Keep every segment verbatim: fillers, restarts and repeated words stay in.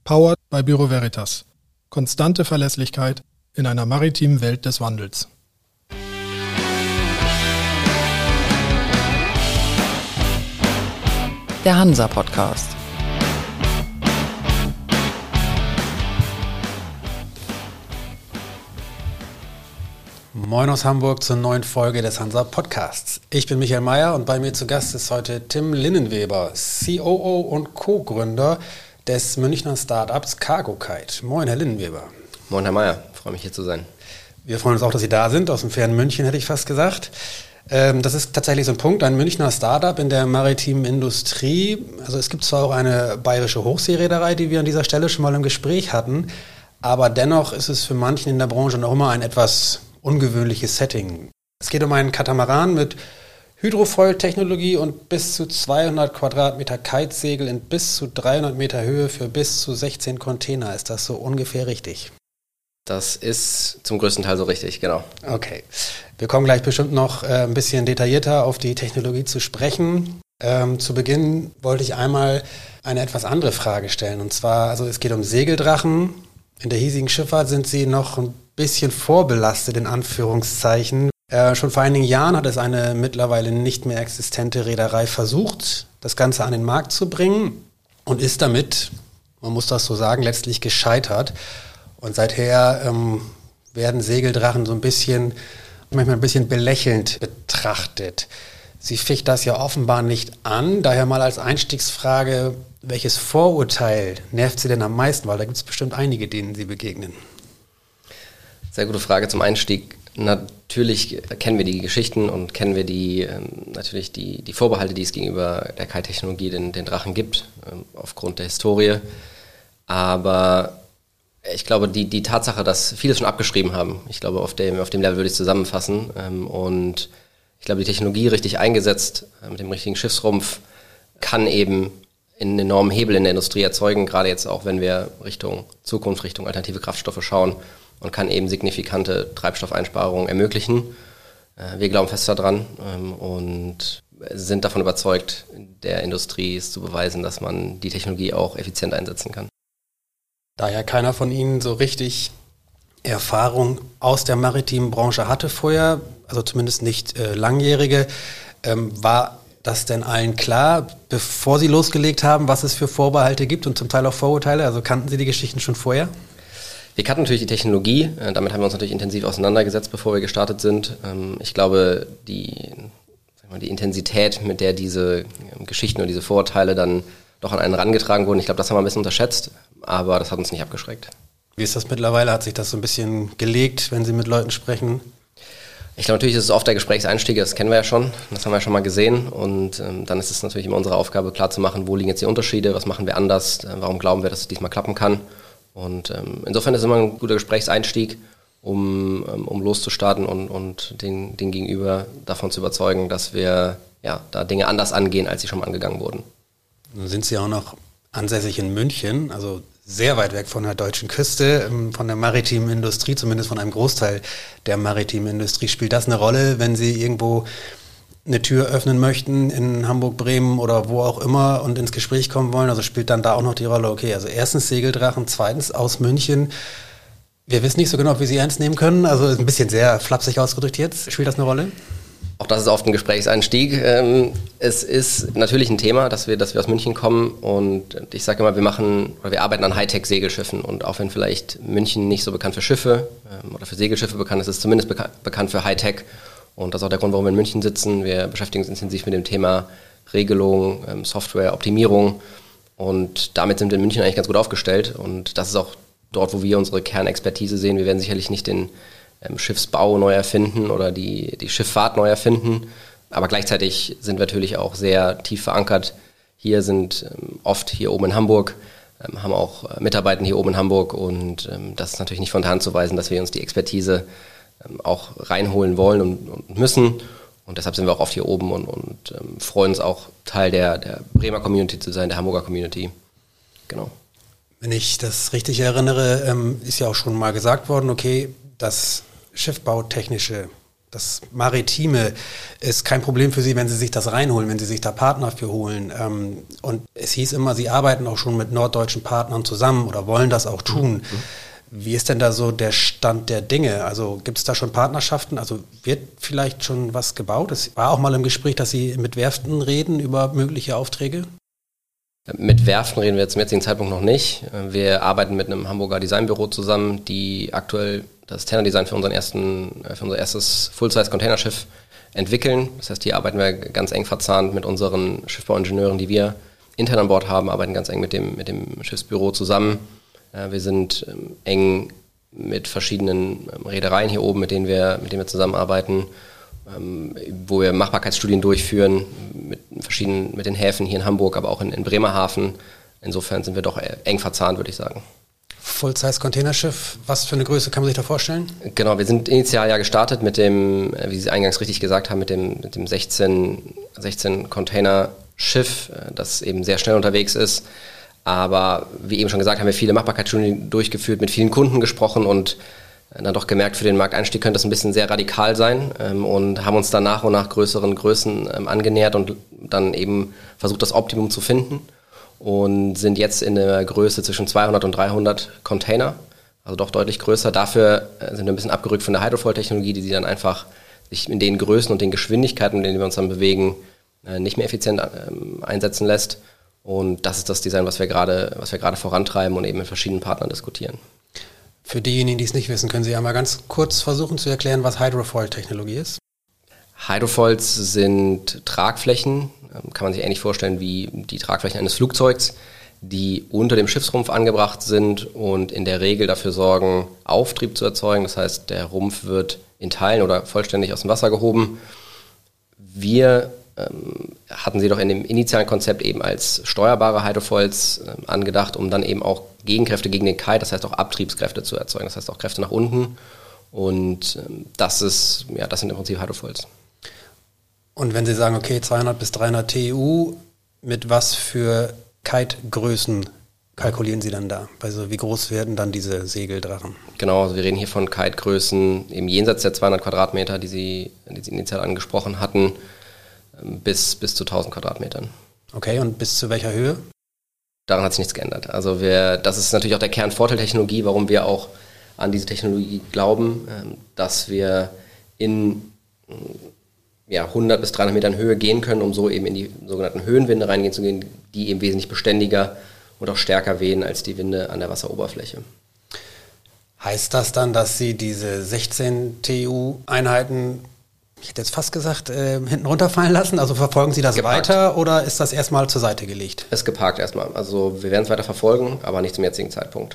Powered by Bureau Veritas. Konstante Verlässlichkeit in einer maritimen Welt des Wandels. Der Hansa-Podcast. Moin aus Hamburg zur neuen Folge des Hansa-Podcasts. Ich bin Michael Mayer und bei mir zu Gast ist heute Tim Linnenweber, C O O und Co-Gründer des Münchner Startups Cargokite. Moin, Herr Linnenweber. Moin, Herr Mayer. Ich freue mich, hier zu sein. Wir freuen uns auch, dass Sie da sind, aus dem fernen München, hätte ich fast gesagt. Ähm, das ist tatsächlich so ein Punkt, ein Münchner Startup in der maritimen Industrie. Also es gibt zwar auch eine bayerische Hochseereederei, die wir an dieser Stelle schon mal im Gespräch hatten, aber dennoch ist es für manchen in der Branche noch immer ein etwas ungewöhnliches Setting. Es geht um einen Katamaran mit Hydrofoil-Technologie und bis zu zweihundert Quadratmeter Kitesegel in bis zu dreihundert Meter Höhe für bis zu sechzehn Container. Ist das so ungefähr richtig? Das ist zum größten Teil so richtig, genau. Okay. Wir kommen gleich bestimmt noch äh, ein bisschen detaillierter auf die Technologie zu sprechen. Ähm, zu Beginn wollte ich einmal eine etwas andere Frage stellen. Und zwar, also es geht um Segeldrachen. In der hiesigen Schifffahrt sind sie noch ein bisschen vorbelastet, in Anführungszeichen. Äh, schon vor einigen Jahren hat es eine mittlerweile nicht mehr existente Reederei versucht, das Ganze an den Markt zu bringen und ist damit, man muss das so sagen, letztlich gescheitert. Und seither ähm, werden Segeldrachen so ein bisschen, manchmal ein bisschen belächelnd betrachtet. Sie ficht das ja offenbar nicht an. Daher mal als Einstiegsfrage, welches Vorurteil nervt Sie denn am meisten? Weil da gibt es bestimmt einige, denen Sie begegnen. Sehr gute Frage zum Einstieg. Natürlich kennen wir die Geschichten und kennen wir die ähm, natürlich die, die Vorbehalte, die es gegenüber der Kite-Technologie den, den Drachen gibt, ähm, aufgrund der Historie. Aber ich glaube, die, die Tatsache, dass viele schon abgeschrieben haben, ich glaube, auf dem, auf dem Level würde ich es zusammenfassen. Ähm, und ich glaube, die Technologie richtig eingesetzt, äh, mit dem richtigen Schiffsrumpf, kann eben einen enormen Hebel in der Industrie erzeugen, gerade jetzt auch, wenn wir Richtung Zukunft, Richtung alternative Kraftstoffe schauen, und kann eben signifikante Treibstoffeinsparungen ermöglichen. Wir glauben fest daran und sind davon überzeugt, der Industrie ist zu beweisen, dass man die Technologie auch effizient einsetzen kann. Da ja keiner von Ihnen so richtig Erfahrung aus der maritimen Branche hatte vorher, also zumindest nicht äh, langjährige, ähm, war das denn allen klar, bevor Sie losgelegt haben, was es für Vorbehalte gibt und zum Teil auch Vorurteile? Also kannten Sie die Geschichten schon vorher? Wir kannten natürlich die Technologie, damit haben wir uns natürlich intensiv auseinandergesetzt, bevor wir gestartet sind. Ich glaube, die, die Intensität, mit der diese Geschichten und diese Vorurteile dann doch an einen herangetragen wurden, ich glaube, das haben wir ein bisschen unterschätzt, aber das hat uns nicht abgeschreckt. Wie ist das mittlerweile? Hat sich das so ein bisschen gelegt, wenn Sie mit Leuten sprechen? Ich glaube, natürlich ist es oft der Gesprächseinstieg, das kennen wir ja schon, das haben wir ja schon mal gesehen und ähm, dann ist es natürlich immer unsere Aufgabe, klarzumachen, wo liegen jetzt die Unterschiede, was machen wir anders, äh, warum glauben wir, dass es diesmal klappen kann. Und ähm, insofern ist es immer ein guter Gesprächseinstieg, um, ähm, um loszustarten und, und den, den Gegenüber davon zu überzeugen, dass wir ja, da Dinge anders angehen, als sie schon mal angegangen wurden. Nun sind Sie auch noch ansässig in München, also sehr weit weg von der deutschen Küste, von der maritimen Industrie, zumindest von einem Großteil der maritimen Industrie. Spielt das eine Rolle, wenn Sie irgendwo eine Tür öffnen möchten in Hamburg, Bremen oder wo auch immer und ins Gespräch kommen wollen? Also spielt dann da auch noch die Rolle, okay, also erstens Segeldrachen, zweitens aus München. Wir wissen nicht so genau, ob wir sie ernst nehmen können, also ein bisschen sehr flapsig ausgedrückt jetzt. Spielt das eine Rolle? Auch das ist oft ein Gesprächseinstieg. Es ist natürlich ein Thema, dass wir, dass wir aus München kommen und ich sage immer, wir machen, oder wir arbeiten an Hightech-Segelschiffen und auch wenn vielleicht München nicht so bekannt für Schiffe oder für Segelschiffe bekannt ist, ist es zumindest beka- bekannt für Hightech. Und das ist auch der Grund, warum wir in München sitzen. Wir beschäftigen uns intensiv mit dem Thema Regelung, ähm, Software, Optimierung. Und damit sind wir in München eigentlich ganz gut aufgestellt. Und das ist auch dort, wo wir unsere Kernexpertise sehen. Wir werden sicherlich nicht den ähm, Schiffsbau neu erfinden oder die, die Schifffahrt neu erfinden. Aber gleichzeitig sind wir natürlich auch sehr tief verankert. Hier sind ähm, oft hier oben in Hamburg, ähm, haben auch äh, Mitarbeiter hier oben in Hamburg. Und ähm, das ist natürlich nicht von der Hand zu weisen, dass wir uns die Expertise auch reinholen wollen und, und müssen. Und deshalb sind wir auch oft hier oben und, und ähm, freuen uns auch, Teil der, der Bremer Community zu sein, der Hamburger Community. Genau. Wenn ich das richtig erinnere, ähm, ist ja auch schon mal gesagt worden, okay, das Schiffbautechnische das Maritime ist kein Problem für Sie, wenn Sie sich das reinholen, wenn Sie sich da Partner für holen. Ähm, und es hieß immer, Sie arbeiten auch schon mit norddeutschen Partnern zusammen oder wollen das auch tun. Mhm. Wie ist denn da so der Stand der Dinge? Also gibt es da schon Partnerschaften? Also wird vielleicht schon was gebaut? Es war auch mal im Gespräch, dass Sie mit Werften reden über mögliche Aufträge? Mit Werften reden wir jetzt zum jetzigen Zeitpunkt noch nicht. Wir arbeiten mit einem Hamburger Designbüro zusammen, die aktuell das Tenor-Design für unseren ersten, für unser erstes Full-Size-Containerschiff entwickeln. Das heißt, hier arbeiten wir ganz eng verzahnt mit unseren Schiffbauingenieuren, die wir intern an Bord haben, arbeiten ganz eng mit dem, mit dem Schiffsbüro zusammen. Wir sind eng mit verschiedenen Reedereien hier oben, mit denen wir, mit denen wir zusammenarbeiten, wo wir Machbarkeitsstudien durchführen, mit verschiedenen, mit den Häfen hier in Hamburg, aber auch in, in Bremerhaven. Insofern sind wir doch eng verzahnt, würde ich sagen. Full-Size-Containerschiff, was für eine Größe kann man sich da vorstellen? Genau, wir sind initial ja gestartet mit dem, wie Sie eingangs richtig gesagt haben, mit dem, mit dem sechzehn Container-Schiff, das eben sehr schnell unterwegs ist. Aber wie eben schon gesagt, haben wir viele Machbarkeitsstudien durchgeführt, mit vielen Kunden gesprochen und dann doch gemerkt, für den Markteinstieg könnte das ein bisschen sehr radikal sein ähm, und haben uns dann nach und nach größeren Größen ähm, angenähert und dann eben versucht, das Optimum zu finden und sind jetzt in der Größe zwischen zweihundert und dreihundert Container, also doch deutlich größer. Dafür äh, sind wir ein bisschen abgerückt von der Hydrofoil-Technologie, die sie dann einfach sich in den Größen und den Geschwindigkeiten, in denen wir uns dann bewegen, äh, nicht mehr effizient äh, einsetzen lässt. Und das ist das Design, was wir gerade, was wir gerade vorantreiben und eben mit verschiedenen Partnern diskutieren. Für diejenigen, die es nicht wissen, können Sie ja mal ganz kurz versuchen zu erklären, was Hydrofoil-Technologie ist? Hydrofoils sind Tragflächen, kann man sich ähnlich vorstellen wie die Tragflächen eines Flugzeugs, die unter dem Schiffsrumpf angebracht sind und in der Regel dafür sorgen, Auftrieb zu erzeugen. Das heißt, der Rumpf wird in Teilen oder vollständig aus dem Wasser gehoben. Wir ähm, hatten sie doch in dem initialen Konzept eben als steuerbare Hydrofoils äh, angedacht, um dann eben auch Gegenkräfte gegen den Kite, das heißt auch Abtriebskräfte zu erzeugen, das heißt auch Kräfte nach unten. Und ähm, das ist, ja, das sind im Prinzip Hydrofoils. Und wenn Sie sagen, okay, zweihundert bis dreihundert T U, mit was für Kite-Größen kalkulieren Sie dann da? Also wie groß werden dann diese Segeldrachen? Genau, also wir reden hier von Kite-Größen im Jenseits der zweihundert Quadratmeter, die Sie, die Sie initial angesprochen hatten, bis, bis zu tausend Quadratmetern. Okay, und bis zu welcher Höhe? Daran hat sich nichts geändert. Also wir, das ist natürlich auch der Kernvorteil der Technologie, warum wir auch an diese Technologie glauben, dass wir in ja, hundert bis dreihundert Metern Höhe gehen können, um so eben in die sogenannten Höhenwinde reingehen zu gehen, die eben wesentlich beständiger und auch stärker wehen als die Winde an der Wasseroberfläche. Heißt das dann, dass Sie diese sechzehn T U-Einheiten, ich hätte jetzt fast gesagt, äh, hinten runterfallen lassen? Also verfolgen Sie das geparkt weiter oder ist das erstmal zur Seite gelegt? Es ist geparkt erstmal. Also wir werden es weiter verfolgen, aber nicht zum jetzigen Zeitpunkt.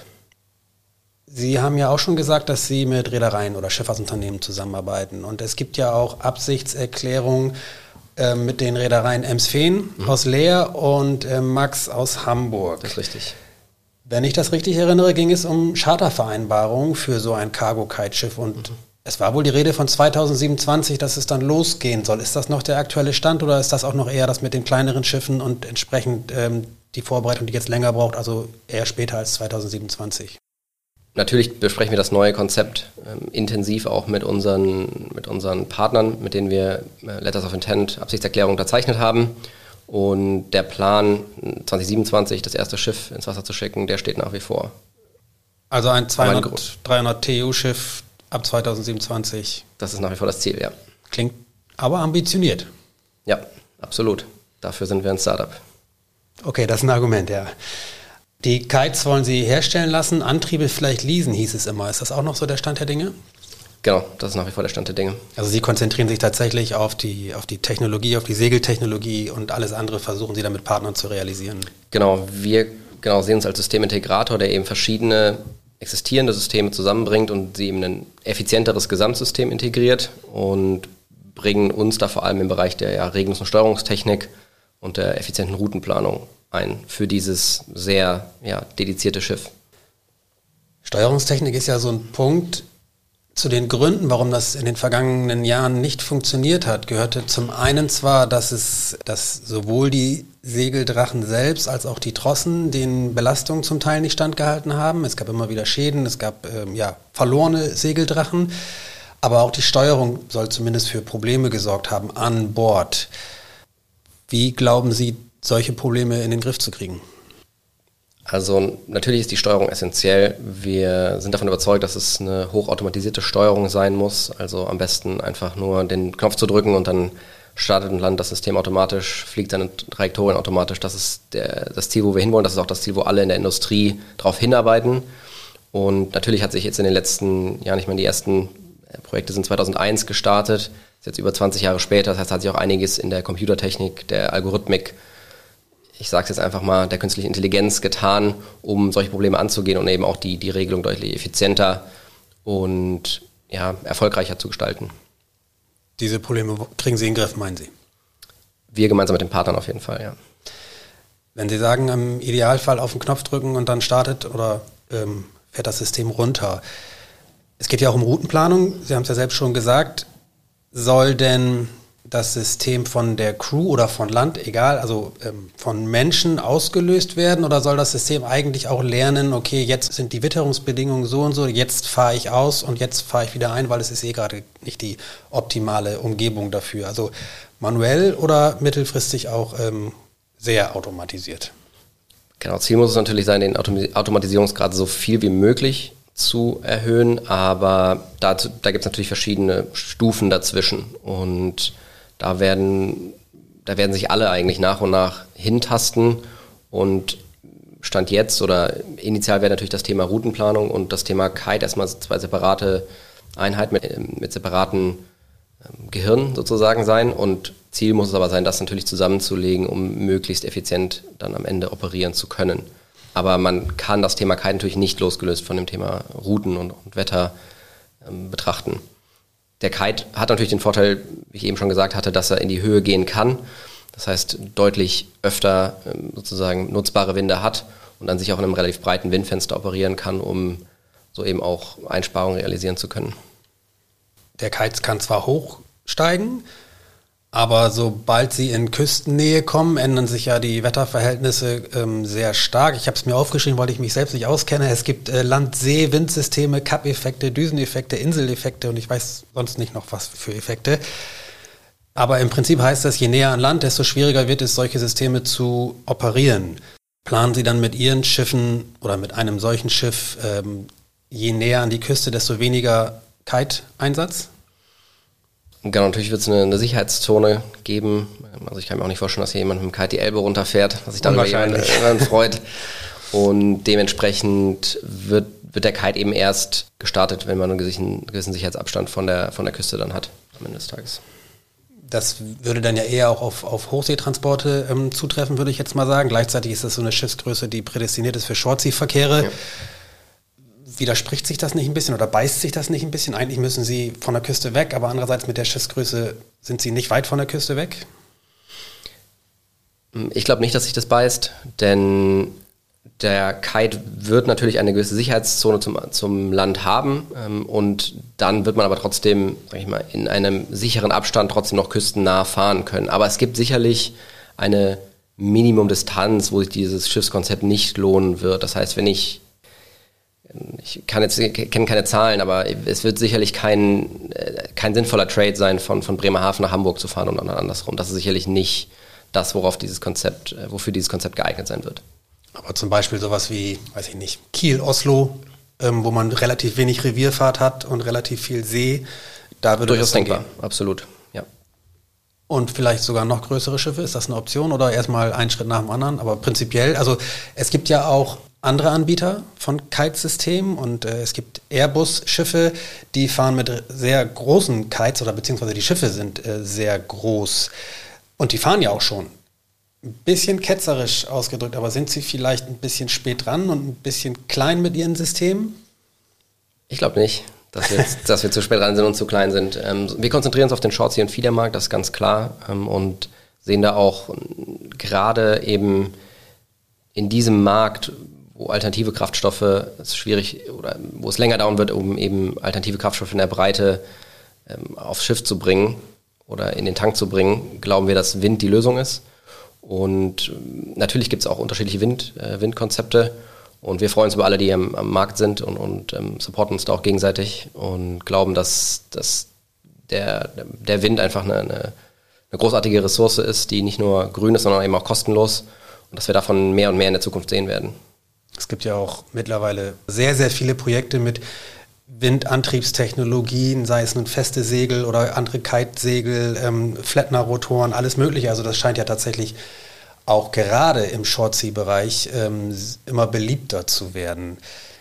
Sie haben ja auch schon gesagt, dass Sie mit Reedereien oder Schifffahrtsunternehmen zusammenarbeiten. Und es gibt ja auch Absichtserklärungen äh, mit den Reedereien Emsfehn mhm. aus Leer und äh, Max aus Hamburg. Das ist richtig. Wenn ich das richtig erinnere, ging es um Chartervereinbarungen für so ein Cargo-Kite-Schiff. Und mhm. es war wohl die Rede von zweitausendsiebenundzwanzig, dass es dann losgehen soll. Ist das noch der aktuelle Stand oder ist das auch noch eher das mit den kleineren Schiffen und entsprechend ähm, die Vorbereitung, die jetzt länger braucht, also eher später als zweitausendsiebenundzwanzig? Natürlich besprechen wir das neue Konzept ähm, intensiv auch mit unseren, mit unseren Partnern, mit denen wir äh, Letters of Intent, Absichtserklärung unterzeichnet haben. Und der Plan, zweitausendsiebenundzwanzig das erste Schiff ins Wasser zu schicken, der steht nach wie vor. Also ein zweihundert, dreihundert T U-Schiff ab zweitausendsiebenundzwanzig. Das ist nach wie vor das Ziel, ja. Klingt aber ambitioniert. Ja, absolut. Dafür sind wir ein Startup. Okay, das ist ein Argument, ja. Die Kites wollen Sie herstellen lassen, Antriebe vielleicht leasen, hieß es immer. Ist das auch noch so der Stand der Dinge? Genau, das ist nach wie vor der Stand der Dinge. Also Sie konzentrieren sich tatsächlich auf die, auf die Technologie, auf die Segeltechnologie und alles andere versuchen Sie dann mit Partnern zu realisieren? Genau, wir genau, sehen uns als Systemintegrator, der eben verschiedene existierende Systeme zusammenbringt und sie in ein effizienteres Gesamtsystem integriert und bringen uns da vor allem im Bereich der ja, Regelungs- und Steuerungstechnik und der effizienten Routenplanung ein für dieses sehr ja, dedizierte Schiff. Steuerungstechnik ist ja so ein Punkt. Zu den Gründen, warum das in den vergangenen Jahren nicht funktioniert hat, gehörte zum einen zwar, dass es, dass sowohl die Segeldrachen selbst als auch die Trossen den Belastungen zum Teil nicht standgehalten haben. Es gab immer wieder Schäden, es gab ähm, ja, verlorene Segeldrachen. Aber auch die Steuerung soll zumindest für Probleme gesorgt haben an Bord. Wie glauben Sie, solche Probleme in den Griff zu kriegen? Also natürlich ist die Steuerung essentiell. Wir sind davon überzeugt, dass es eine hochautomatisierte Steuerung sein muss. Also am besten einfach nur den Knopf zu drücken und dann startet und landet das System automatisch, fliegt seine Trajektorien automatisch. Das ist der, das Ziel, wo wir hinwollen. Das ist auch das Ziel, wo alle in der Industrie darauf hinarbeiten. Und natürlich hat sich jetzt in den letzten Jahren, ich meine, die ersten Projekte sind zweitausendeins gestartet, ist jetzt über zwanzig Jahre später. Das heißt, hat sich auch einiges in der Computertechnik, der Algorithmik, ich sage es jetzt einfach mal, der künstlichen Intelligenz getan, um solche Probleme anzugehen und eben auch die, die Regelung deutlich effizienter und ja, erfolgreicher zu gestalten. Diese Probleme kriegen Sie in den Griff, meinen Sie? Wir gemeinsam mit den Partnern auf jeden Fall, ja. Wenn Sie sagen, im Idealfall auf den Knopf drücken und dann startet oder ähm, fährt das System runter. Es geht ja auch um Routenplanung. Sie haben es ja selbst schon gesagt. Soll denn das System von der Crew oder von Land, egal, also ähm, von Menschen ausgelöst werden, oder soll das System eigentlich auch lernen, okay, jetzt sind die Witterungsbedingungen so und so, jetzt fahre ich aus und jetzt fahre ich wieder ein, weil es ist eh gerade nicht die optimale Umgebung dafür. Also manuell oder mittelfristig auch ähm, sehr automatisiert? Genau, Ziel muss es natürlich sein, den Autom- Automatisierungsgrad so viel wie möglich zu erhöhen, aber dazu, da gibt es natürlich verschiedene Stufen dazwischen und Da werden, da werden sich alle eigentlich nach und nach hintasten und Stand jetzt oder initial wäre natürlich das Thema Routenplanung und das Thema Kite erstmal zwei separate Einheiten mit, mit separaten ähm, Gehirnen sozusagen sein und Ziel muss es aber sein, das natürlich zusammenzulegen, um möglichst effizient dann am Ende operieren zu können. Aber man kann das Thema Kite natürlich nicht losgelöst von dem Thema Routen und, und Wetter ähm, betrachten. Der Kite hat natürlich den Vorteil, wie ich eben schon gesagt hatte, dass er in die Höhe gehen kann. Das heißt, deutlich öfter ähm, sozusagen nutzbare Winde hat und dann sich auch in einem relativ breiten Windfenster operieren kann, um so eben auch Einsparungen realisieren zu können. Der Kite kann zwar hochsteigen, aber sobald sie in Küstennähe kommen, ändern sich ja die Wetterverhältnisse ähm, sehr stark. Ich habe es mir aufgeschrieben, weil ich mich selbst nicht auskenne. Es gibt äh, Land-See-Windsysteme, Kapp-Effekte, Düseneffekte, Inseleffekte und ich weiß sonst nicht noch was für Effekte. Aber im Prinzip heißt das, je näher an Land, desto schwieriger wird es, solche Systeme zu operieren. Planen Sie dann mit Ihren Schiffen oder mit einem solchen Schiff, ähm, je näher an die Küste, desto weniger Kite-Einsatz? Genau, natürlich wird es eine, eine Sicherheitszone geben. Also ich kann mir auch nicht vorstellen, dass hier jemand mit dem Kite die Elbe runterfährt, was sich dann über jemanden freut. Und dementsprechend wird, wird der Kite eben erst gestartet, wenn man einen gewissen, gewissen Sicherheitsabstand von der, von der Küste dann hat am Ende des Tages. Das würde dann ja eher auch auf, auf Hochseetransporte ähm, zutreffen, würde ich jetzt mal sagen. Gleichzeitig ist das so eine Schiffsgröße, die prädestiniert ist für Shortsea-Verkehre. Ja. Widerspricht sich das nicht ein bisschen oder beißt sich das nicht ein bisschen? Eigentlich müssen Sie von der Küste weg, aber andererseits mit der Schiffsgröße sind Sie nicht weit von der Küste weg? Ich glaube nicht, dass sich das beißt, denn der Kite wird natürlich eine gewisse Sicherheitszone zum, zum Land haben ähm, und dann wird man aber trotzdem, sag ich mal, in einem sicheren Abstand trotzdem noch küstennah fahren können. Aber es gibt sicherlich eine Minimumdistanz, wo sich dieses Schiffskonzept nicht lohnen wird. Das heißt, wenn ich Ich kann jetzt kenne keine Zahlen, aber es wird sicherlich kein, kein sinnvoller Trade sein, von, von Bremerhaven nach Hamburg zu fahren und dann andersrum. Das ist sicherlich nicht das, worauf dieses Konzept, wofür dieses Konzept geeignet sein wird. Aber zum Beispiel sowas wie, weiß ich nicht, Kiel-Oslo, ähm, wo man relativ wenig Revierfahrt hat und relativ viel See, da würde durchaus das dann denkbar, gehen. Absolut, ja. Und vielleicht sogar noch größere Schiffe, ist das eine Option oder erstmal einen Schritt nach dem anderen? Aber prinzipiell, also es gibt ja auch andere Anbieter von Kitesystemen und äh, es gibt Airbus-Schiffe, die fahren mit sehr großen Kites oder beziehungsweise die Schiffe sind äh, sehr groß und die fahren ja auch schon. Ein bisschen ketzerisch ausgedrückt, aber sind sie vielleicht ein bisschen spät dran und ein bisschen klein mit ihren Systemen? Ich glaube nicht, dass wir, dass wir zu spät dran sind und zu klein sind. Ähm, wir konzentrieren uns auf den Shortsea- und Feedermarkt, das ist ganz klar, ähm, und sehen da auch gerade eben in diesem Markt, wo alternative Kraftstoffe es schwierig oder wo es länger dauern wird, um eben alternative Kraftstoffe in der Breite ähm, aufs Schiff zu bringen oder in den Tank zu bringen, glauben wir, dass Wind die Lösung ist. Und ähm, natürlich gibt es auch unterschiedliche Wind, äh, Windkonzepte Und wir freuen uns über alle, die am, am Markt sind und, und ähm, supporten uns da auch gegenseitig und glauben, dass, dass der, der Wind einfach eine, eine, eine großartige Ressource ist, die nicht nur grün ist, sondern eben auch kostenlos und dass wir davon mehr und mehr in der Zukunft sehen werden. Es gibt ja auch mittlerweile sehr, sehr viele Projekte mit Windantriebstechnologien, sei es nun feste Segel oder andere Kitesegel, ähm, Flettner-Rotoren, alles mögliche. Also das scheint ja tatsächlich auch gerade im Short-Sea-Bereich ähm, immer beliebter zu werden.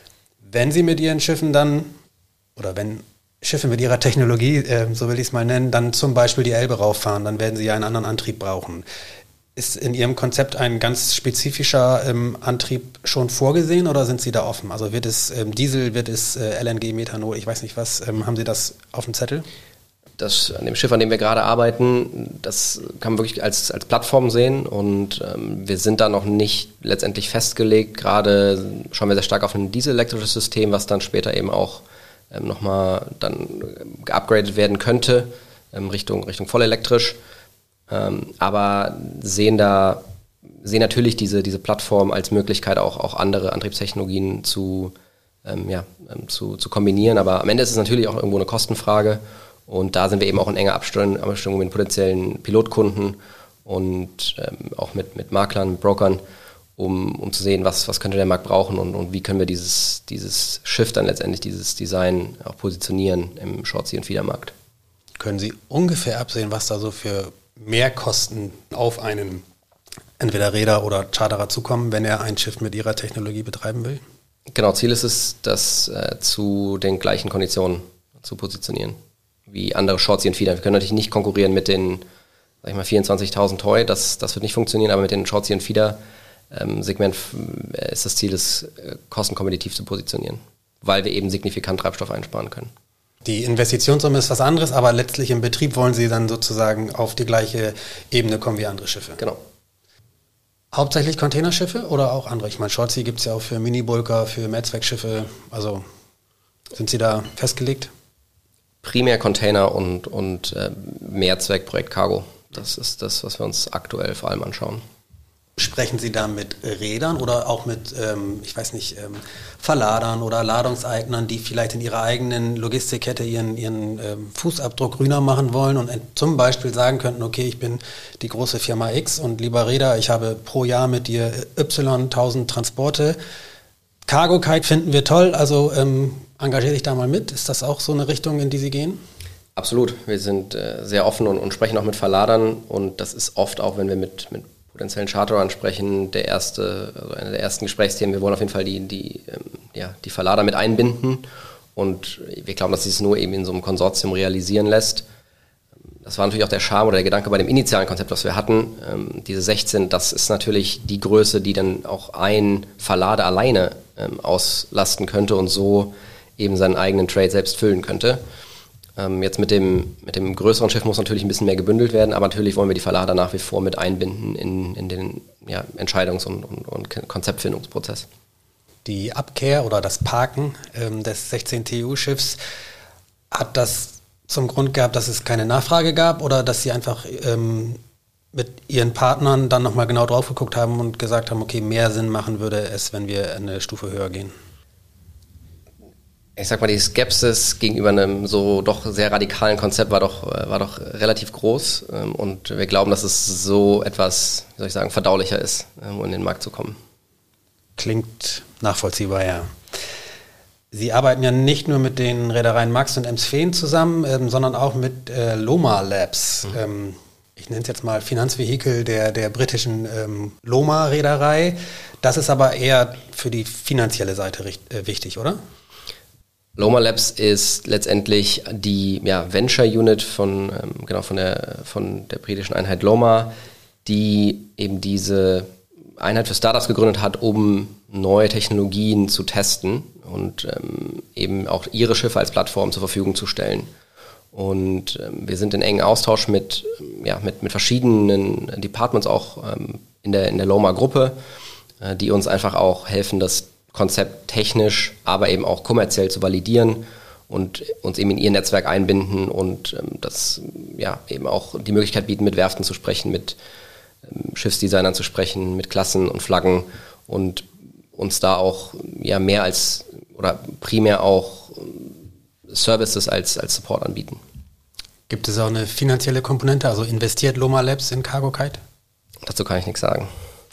Wenn Sie mit Ihren Schiffen dann, oder wenn Schiffe mit ihrer Technologie, äh, so will ich es mal nennen, dann zum Beispiel die Elbe rauffahren, dann werden sie ja einen anderen Antrieb brauchen. Ist in Ihrem Konzept ein ganz spezifischer ähm, Antrieb schon vorgesehen oder sind Sie da offen? Also wird es ähm, Diesel, wird es äh, L N G, Methanol, ich weiß nicht was, ähm, haben Sie das auf dem Zettel? Das, an dem Schiff, an dem wir gerade arbeiten, das kann man wirklich als, als Plattform sehen und ähm, wir sind da noch nicht letztendlich festgelegt. Gerade schauen wir sehr stark auf ein dieselelektrisches System, was dann später eben auch ähm, nochmal dann geupgradet werden könnte, ähm, Richtung, Richtung vollelektrisch. Ähm, aber sehen da, sehen natürlich diese, diese Plattform als Möglichkeit, auch, auch andere Antriebstechnologien zu, ähm, ja, ähm, zu, zu kombinieren. Aber am Ende ist es natürlich auch irgendwo eine Kostenfrage. Und da sind wir eben auch in enger Abstimmung, Abstimmung mit potenziellen Pilotkunden und ähm, auch mit, mit Maklern, mit Brokern, um, um zu sehen, was, was könnte der Markt brauchen und, und wie können wir dieses, dieses Schiff dann letztendlich, dieses Design auch positionieren im Short-Sea- und Feedermarkt. Können Sie ungefähr absehen, was da so für Mehrkosten auf einen entweder Reeder oder Charterer zukommen, wenn er ein Schiff mit Ihrer Technologie betreiben will? Genau, Ziel ist es, das äh, zu den gleichen Konditionen zu positionieren wie andere Short-Sea und Feeder. Wir können natürlich nicht konkurrieren mit den, sag ich mal, vierundzwanzigtausend Toy, das, das wird nicht funktionieren, aber mit den Short-Sea und Feeder ähm, Segment äh, ist das Ziel, das äh, kostenkompetitiv zu positionieren, weil wir eben signifikant Treibstoff einsparen können. Die Investitionssumme ist was anderes, aber letztlich im Betrieb wollen Sie dann sozusagen auf die gleiche Ebene kommen wie andere Schiffe. Genau. Hauptsächlich Containerschiffe oder auch andere? Ich meine, Short-Sea gibt es ja auch für Mini-Bulker, für Mehrzweckschiffe. Also sind Sie da festgelegt? Primär Container und, und äh, Mehrzweck-Projekt Cargo. Das ist das, was wir uns aktuell vor allem anschauen. Sprechen Sie da mit Rädern oder auch mit, ähm, ich weiß nicht, ähm, Verladern oder Ladungseignern, die vielleicht in ihrer eigenen Logistikkette ihren, ihren ähm, Fußabdruck grüner machen wollen und zum Beispiel sagen könnten, okay, ich bin die große Firma X und lieber Räder, ich habe pro Jahr mit dir Y tausend Transporte. Cargo Kite finden wir toll, also ähm, engagiere dich da mal mit. Ist das auch so eine Richtung, in die Sie gehen? Absolut. Wir sind äh, sehr offen und, und sprechen auch mit Verladern und das ist oft auch, wenn wir mit, mit potenziellen Charterern sprechen, der erste, also einer der ersten Gesprächsthemen. Wir wollen auf jeden Fall die, die, ähm, ja, die Verlader mit einbinden und wir glauben, dass sich es nur eben in so einem Konsortium realisieren lässt. Das war natürlich auch der Charme oder der Gedanke bei dem initialen Konzept, was wir hatten. Ähm, diese sechzehn, das ist natürlich die Größe, die dann auch ein Verlader alleine ähm, auslasten könnte und so eben seinen eigenen Trade selbst füllen könnte. Ähm, jetzt mit dem, mit dem größeren Schiff muss natürlich ein bisschen mehr gebündelt werden, aber natürlich wollen wir die Verlader nach wie vor mit einbinden in, in den ja, Entscheidungs- und, und, und Konzeptfindungsprozess. Die Abkehr oder das Parken ähm, des sechzehn T E U-Schiffs, hat das zum Grund gehabt, dass es keine Nachfrage gab oder dass Sie einfach ähm, mit Ihren Partnern dann nochmal genau drauf geguckt haben und gesagt haben, okay, mehr Sinn machen würde es, wenn wir eine Stufe höher gehen? Ich sag mal, die Skepsis gegenüber einem so doch sehr radikalen Konzept war doch, war doch relativ groß und wir glauben, dass es so etwas, wie soll ich sagen, verdaulicher ist, um in den Markt zu kommen. Klingt nachvollziehbar, ja. Sie arbeiten ja nicht nur mit den Reedereien Max und Emsfehn zusammen, ähm, sondern auch mit äh, Loma Labs. Mhm. Ähm, ich nenne es jetzt mal Finanzvehikel der, der britischen ähm, Loma-Reederei. Das ist aber eher für die finanzielle Seite richt- äh, wichtig, oder? Loma Labs ist letztendlich die ja, Venture Unit von, ähm, genau, von, der, von der britischen Einheit Loma, die eben diese Einheit für Startups gegründet hat, um neue Technologien zu testen und ähm, eben auch ihre Schiffe als Plattform zur Verfügung zu stellen. Und ähm, wir sind in engen Austausch mit, ja, mit, mit verschiedenen Departments auch ähm, in der, in der Loma-Gruppe, äh, die uns einfach auch helfen, das Konzept technisch, aber eben auch kommerziell zu validieren und uns eben in ihr Netzwerk einbinden und ähm, das ja eben auch die Möglichkeit bieten, mit Werften zu sprechen, mit ähm, Schiffsdesignern zu sprechen, mit Klassen und Flaggen und uns da auch ja mehr als oder primär auch Services als, als Support anbieten. Gibt es auch eine finanzielle Komponente, also investiert Loma Labs in CargoKite? Dazu kann ich nichts sagen.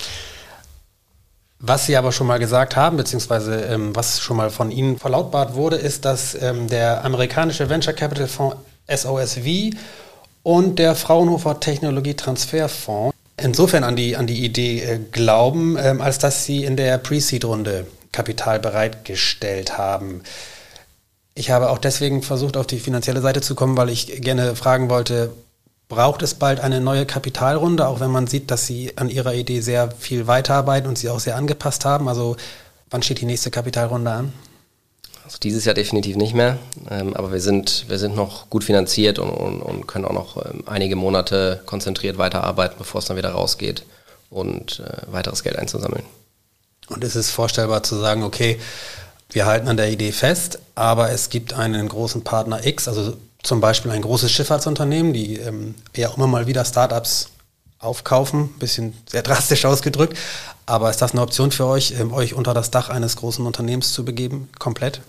Was Sie aber schon mal gesagt haben, beziehungsweise ähm, was schon mal von Ihnen verlautbart wurde, ist, dass ähm, der amerikanische Venture Capital Fonds S O S V und der Fraunhofer Technologietransferfonds insofern an die, an die Idee äh, glauben, ähm, als dass sie in der Pre-Seed-Runde Kapital bereitgestellt haben. Ich habe auch deswegen versucht, auf die finanzielle Seite zu kommen, weil ich gerne fragen wollte, braucht es bald eine neue Kapitalrunde, auch wenn man sieht, dass Sie an Ihrer Idee sehr viel weiterarbeiten und Sie auch sehr angepasst haben? Also wann steht die nächste Kapitalrunde an? Also dieses Jahr definitiv nicht mehr, ähm, aber wir sind, wir sind noch gut finanziert und, und, und können auch noch ähm, einige Monate konzentriert weiterarbeiten, bevor es dann wieder rausgeht und äh, weiteres Geld einzusammeln. Und ist es vorstellbar zu sagen, okay, wir halten an der Idee fest, aber es gibt einen großen Partner X, also zum Beispiel ein großes Schifffahrtsunternehmen, die ähm, ja immer mal wieder Startups aufkaufen, bisschen sehr drastisch ausgedrückt, aber ist das eine Option für euch, ähm, euch unter das Dach eines großen Unternehmens zu begeben, komplett?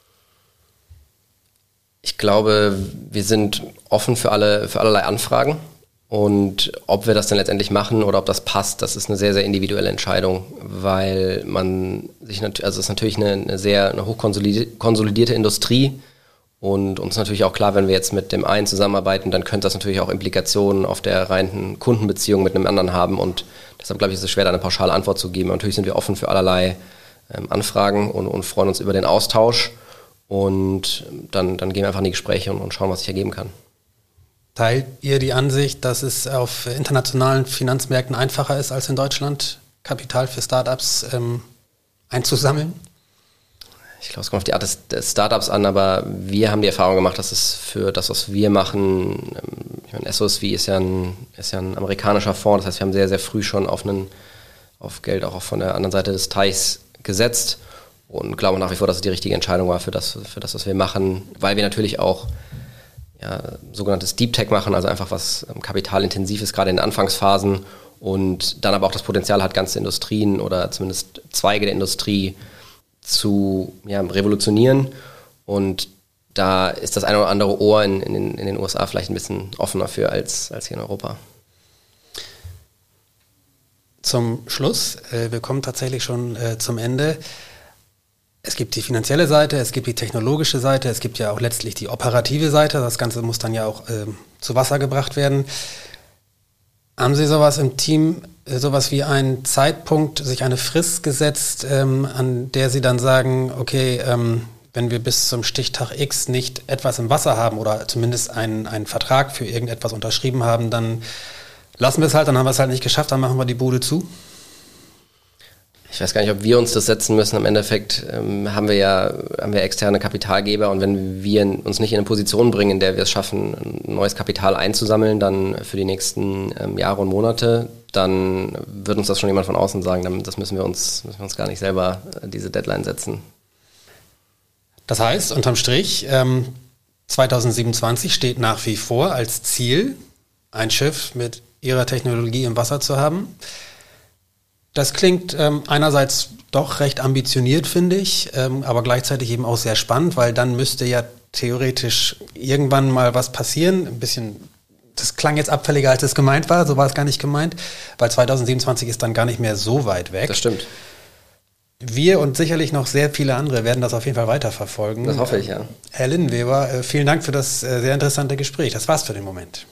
Ich glaube, wir sind offen für alle, für allerlei Anfragen. Und ob wir das dann letztendlich machen oder ob das passt, das ist eine sehr, sehr individuelle Entscheidung, weil man sich natürlich, also es ist natürlich eine, eine sehr eine hochkonsolidierte Industrie und uns natürlich auch klar, wenn wir jetzt mit dem einen zusammenarbeiten, dann könnte das natürlich auch Implikationen auf der reinen Kundenbeziehung mit einem anderen haben und deshalb glaube ich, ist es schwer, da eine pauschale Antwort zu geben. Aber natürlich sind wir offen für allerlei ähm, Anfragen und, und freuen uns über den Austausch und dann, dann gehen wir einfach in die Gespräche und, und schauen, was sich ergeben kann. Teilt ihr die Ansicht, dass es auf internationalen Finanzmärkten einfacher ist, als in Deutschland Kapital für Startups ähm, einzusammeln? Ich glaube, es kommt auf die Art des, des Startups an, aber wir haben die Erfahrung gemacht, dass es für das, was wir machen, ich meine, S O S V ist ja ein, ist ja ein amerikanischer Fonds, das heißt, wir haben sehr, sehr früh schon auf, einen, auf Geld auch von der anderen Seite des Teichs gesetzt und glaube nach wie vor, dass es die richtige Entscheidung war für das, für das, was wir machen, weil wir natürlich auch ja, sogenanntes Deep Tech machen, also einfach was ähm, kapitalintensiv ist, gerade in den Anfangsphasen und dann aber auch das Potenzial hat, ganze Industrien oder zumindest Zweige der Industrie zu ja, revolutionieren und da ist das eine oder andere Ohr in, in, den, in den U S A vielleicht ein bisschen offener für als, als hier in Europa. Zum Schluss, äh, wir kommen tatsächlich schon äh, zum Ende. Es gibt die finanzielle Seite, es gibt die technologische Seite, es gibt ja auch letztlich die operative Seite. Das Ganze muss dann ja auch äh, zu Wasser gebracht werden. Haben Sie sowas im Team, äh, sowas wie einen Zeitpunkt, sich eine Frist gesetzt, ähm, an der Sie dann sagen, okay, ähm, wenn wir bis zum Stichtag X nicht etwas im Wasser haben oder zumindest einen, einen Vertrag für irgendetwas unterschrieben haben, dann lassen wir es halt, dann haben wir es halt nicht geschafft, dann machen wir die Bude zu? Ich weiß gar nicht, ob wir uns das setzen müssen. Im Endeffekt ähm, haben wir ja haben wir externe Kapitalgeber und wenn wir uns nicht in eine Position bringen, in der wir es schaffen, ein neues Kapital einzusammeln, dann für die nächsten ähm, Jahre und Monate, dann wird uns das schon jemand von außen sagen. Dann, das müssen wir uns müssen wir uns gar nicht selber äh, diese Deadline setzen. Das heißt, unterm Strich, ähm, zwanzig siebenundzwanzig steht nach wie vor als Ziel, ein Schiff mit Ihrer Technologie im Wasser zu haben. Das klingt ähm, einerseits doch recht ambitioniert, finde ich, ähm, aber gleichzeitig eben auch sehr spannend, weil dann müsste ja theoretisch irgendwann mal was passieren. Ein bisschen, das klang jetzt abfälliger, als es gemeint war, so war es gar nicht gemeint, weil zwanzig siebenundzwanzig ist dann gar nicht mehr so weit weg. Das stimmt. Wir und sicherlich noch sehr viele andere werden das auf jeden Fall weiterverfolgen. Das hoffe ich, ja. Herr Linnenweber, äh, vielen Dank für das äh, sehr interessante Gespräch. Das war's für den Moment.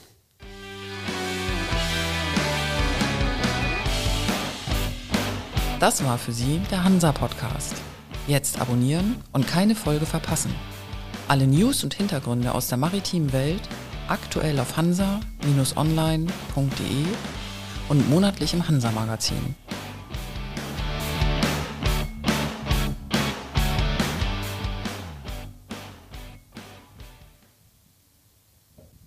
Das war für Sie der Hansa-Podcast. Jetzt abonnieren und keine Folge verpassen. Alle News und Hintergründe aus der maritimen Welt aktuell auf hansa Bindestrich online Punkt de und monatlich im Hansa-Magazin.